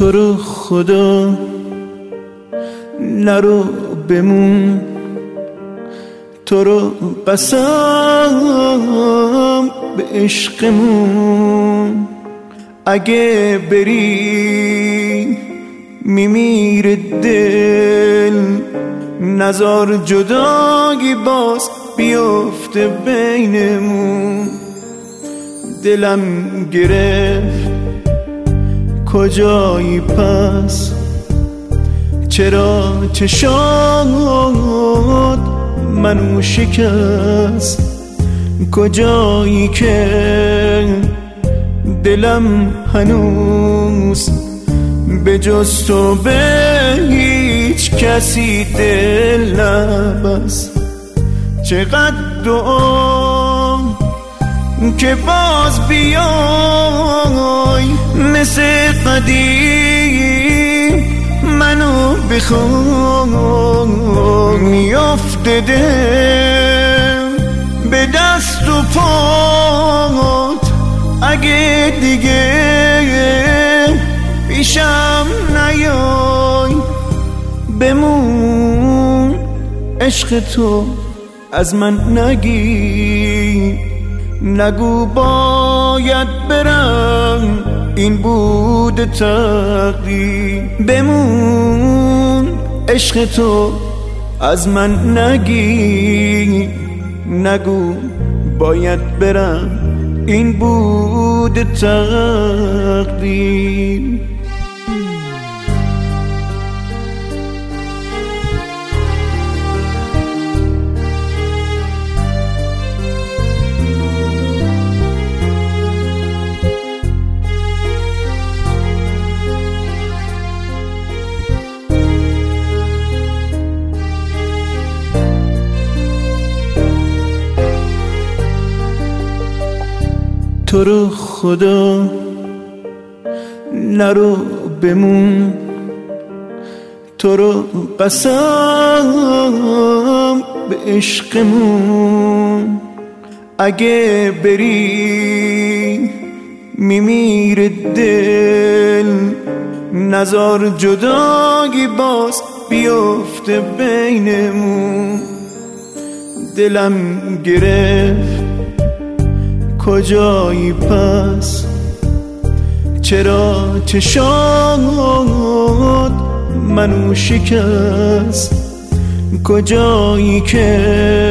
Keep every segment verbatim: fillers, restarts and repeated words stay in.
تو رو خدا نرو بمون، تو رو قسم به عشقمون، اگه بری میمیره دل، نزار جدایی باز بیفته بینمون. دلم گرفت کجایی پس، چرا چشات منو شکست، کجایی که دلم هنوز به جز تو به هیچ کسی دل نبست. چقدر دعا که باز بیای مثل قدیم منو بخوای، میافته دل به دست و پات، اگه دیگه پیشم نیای بمون، عشق تو از من نگی، نگو باید برم این بود تقدیر. بمون عشق تو از من نگی، نگو باید برم این بود تقدیر. تو رو خدا نرو بمون، تو رو قسم به عشقمون، اگه بری میمیره دل، نزار جدایی باز بیفته بینمون. دلم گرفت کجایی پس، چرا چشات منو شکست، کجایی که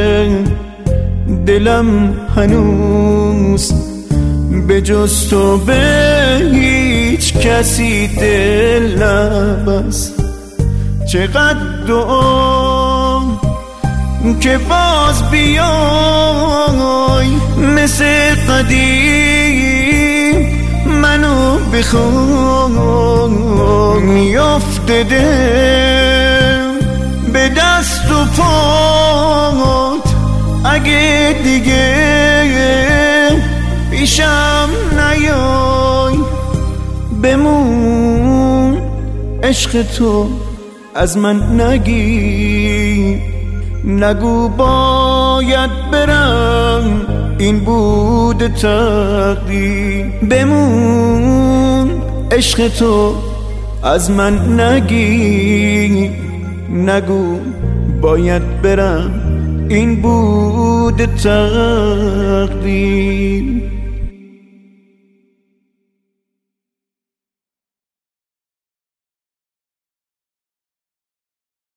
دلم هنوز به جز تو به هیچ کسی دل نبست. چقدر دعا که باز بیای مثل قدیم منو بخوای، میافته دل به دست و پات، اگه دیگه پیشم نیای بمون، عشق تو از من نگی، نگو باید برم این بود تقدیر. بمون عشق تو از من نگی، نگو باید برم این بود تقدیر.